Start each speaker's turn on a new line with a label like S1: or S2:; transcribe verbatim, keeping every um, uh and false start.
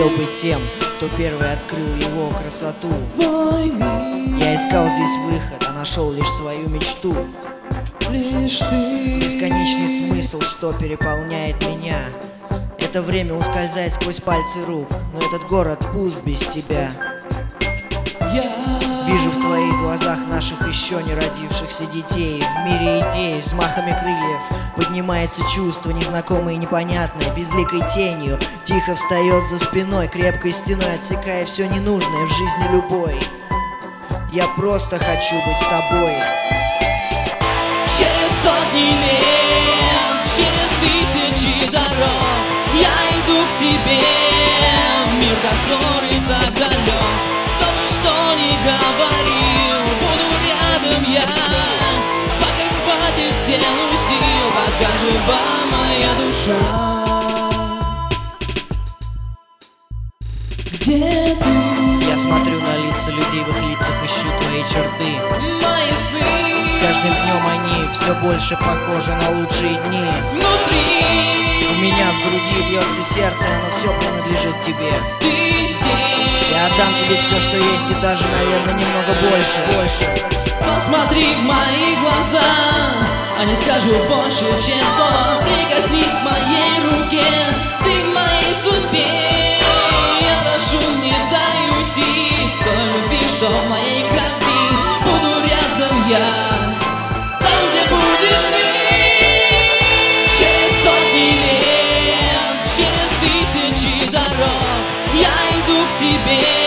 S1: быть тем, кто первый открыл его красоту.
S2: Твой мир,
S1: Я искал здесь выход, а нашел лишь свою мечту.
S2: лишь ты.
S1: Бесконечный смысл, что переполняет меня. Это время ускользает сквозь пальцы рук, но этот город пуст без тебя.
S2: Я
S1: Вижу в твоих глазах наших еще не родившихся детей. В мире идей, взмахами крыльев поднимается чувство незнакомое и непонятное. Безликой тенью тихо встает за спиной, крепкой стеной отсекая все ненужное в жизни любой. Я просто хочу быть с тобой.
S2: через сотни лет, через тысячи дорог я иду к тебе, в мир, который так далек. Кто бы что ни говорил, буду рядом я, пока хватит телу сил, пока жива моя душа. Где ты?
S1: Я смотрю на лица людей, в их лицах ищу твои черты.
S2: Мои сны
S1: С каждым днем они все больше похожи на лучшие дни.
S2: внутри,
S1: У меня в груди бьется сердце, и оно все принадлежит тебе.
S2: ты здесь.
S1: Я отдам тебе все, что есть, и даже, наверное, немного больше. Больше.
S2: Посмотри в мои глаза, они скажут больше, чем слова. Прикоснись к моей руке, ты в моей судьбе. Я прошу, не дай уйти той любви, что в моей крови. Буду рядом я, там, где будешь ты. Через сотни лет, через тысячи дорог я иду к тебе.